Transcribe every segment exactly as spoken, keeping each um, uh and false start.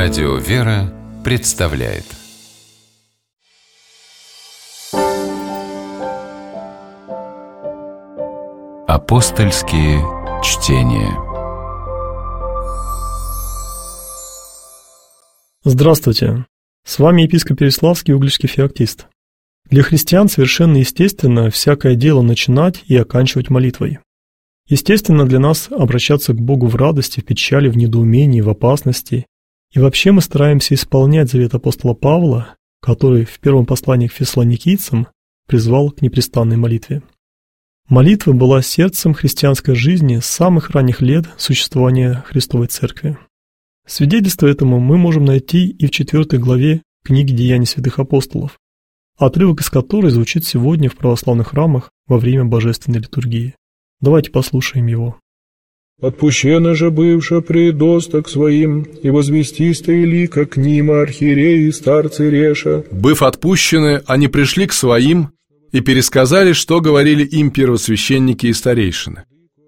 Радио «Вера» представляет Апостольские чтения. Здравствуйте! С вами епископ Переславский, угличский феоктист. Для христиан совершенно естественно всякое дело начинать и оканчивать молитвой. Естественно для нас обращаться к Богу в радости, в печали, в недоумении, в опасности. И вообще мы стараемся исполнять завет апостола Павла, который в первом послании к фессалоникийцам призвал к непрестанной молитве. Молитва была сердцем христианской жизни с самых ранних лет существования Христовой Церкви. Свидетельство этому мы можем найти и в четвертой главе книги «Деяний святых апостолов», отрывок из которой звучит сегодня в православных храмах во время божественной литургии. Давайте послушаем его. «Отпущено же бывшо предоста к своим, и возвестисто лика к ним архиереи и старцы реша». Быв отпущены, они пришли к своим и пересказали, что говорили им первосвященники и старейшины.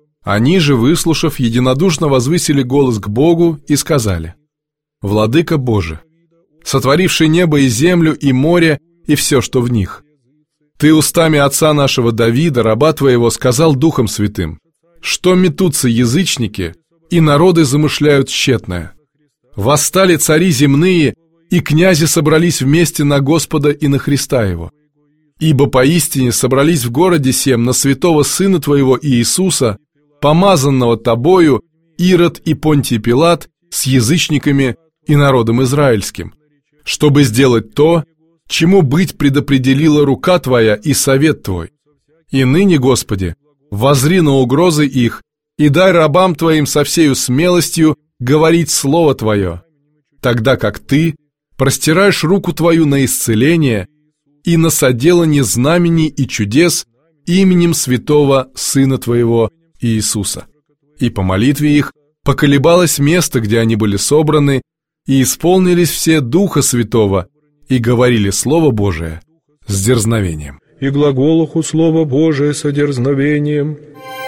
Они же, выслушав, единодушно возвысили голос к Богу и сказали: «Владыка Боже, сотворивший небо и землю, и море, и все, что в них, Ты устами отца нашего Давида, раба Твоего, сказал Духом Святым, что метутся язычники, и народы замышляют тщетное. Восстали цари земные, и князи собрались вместе на Господа и на Христа Его. Ибо поистине собрались в городе сем на святого Сына Твоего Иисуса, помазанного Тобою, Ирод и Понтий Пилат, с язычниками и народом израильским, чтобы сделать то, чему быть предопределила рука Твоя и совет Твой. И ныне, Господи, воззри на угрозы их, и дай рабам Твоим со всею смелостью говорить Слово Твое, тогда как Ты простираешь руку Твою на исцеление и на соделание знамений и чудес именем святого Сына Твоего Иисуса. И по молитве их поколебалось место, где они были собраны, и исполнились все Духа Святого, и говорили Слово Божие с дерзновением». «И глаголоху Слово Божие с дерзновением».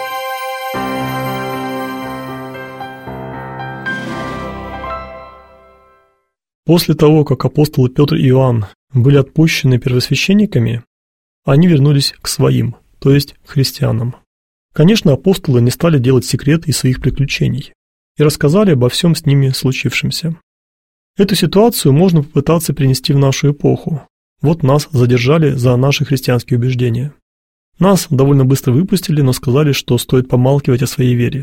После того, как апостолы Петр и Иоанн были отпущены первосвященниками, они вернулись к своим, то есть к христианам. Конечно, апостолы не стали делать секрет из своих приключений и рассказали обо всем с ними случившемся. Эту ситуацию можно попытаться перенести в нашу эпоху. Вот нас задержали за наши христианские убеждения. Нас довольно быстро выпустили, но сказали, что стоит помалкивать о своей вере.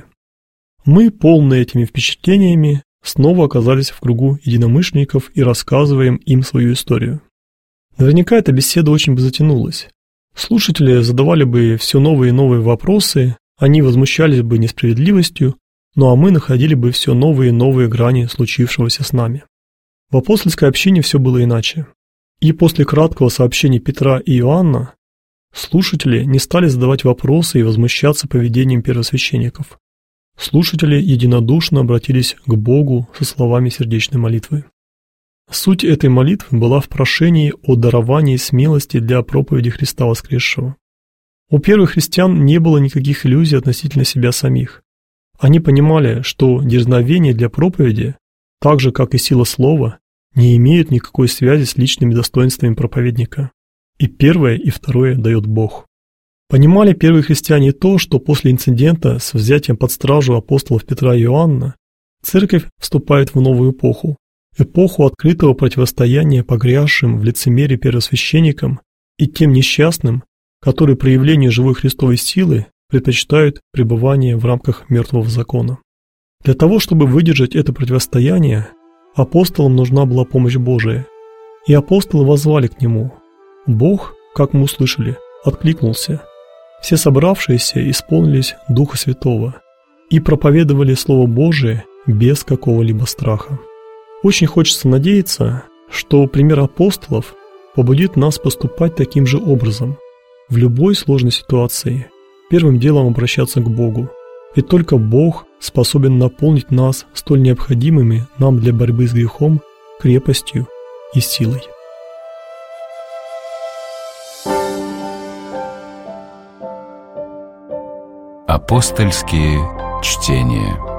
Мы, полные этими впечатлениями, снова оказались в кругу единомышленников и рассказываем им свою историю. Наверняка эта беседа очень бы затянулась. Слушатели задавали бы все новые и новые вопросы, они возмущались бы несправедливостью, ну а мы находили бы все новые и новые грани случившегося с нами. В апостольской общине все было иначе. И после краткого сообщения Петра и Иоанна слушатели не стали задавать вопросы и возмущаться поведением первосвященников. Слушатели единодушно обратились к Богу со словами сердечной молитвы. Суть этой молитвы была в прошении о даровании смелости для проповеди Христа воскресшего. У первых христиан не было никаких иллюзий относительно себя самих. Они понимали, что дерзновение для проповеди, так же как и сила слова, не имеют никакой связи с личными достоинствами проповедника. И первое, и второе дает Бог. Понимали первые христиане то, что после инцидента с взятием под стражу апостолов Петра и Иоанна церковь вступает в новую эпоху, эпоху открытого противостояния погрязшим в лицемерии первосвященникам и тем несчастным, которые проявлению живой Христовой силы предпочитают пребывание в рамках мертвого закона. Для того, чтобы выдержать это противостояние, апостолам нужна была помощь Божия, и апостолы воззвали к Нему. Бог, как мы услышали, откликнулся. Все собравшиеся исполнились Духа Святого и проповедовали Слово Божие без какого-либо страха. Очень хочется надеяться, что пример апостолов побудит нас поступать таким же образом. В любой сложной ситуации первым делом обращаться к Богу, ведь только Бог способен наполнить нас столь необходимыми нам для борьбы с грехом крепостью и силой. Апостольские чтения.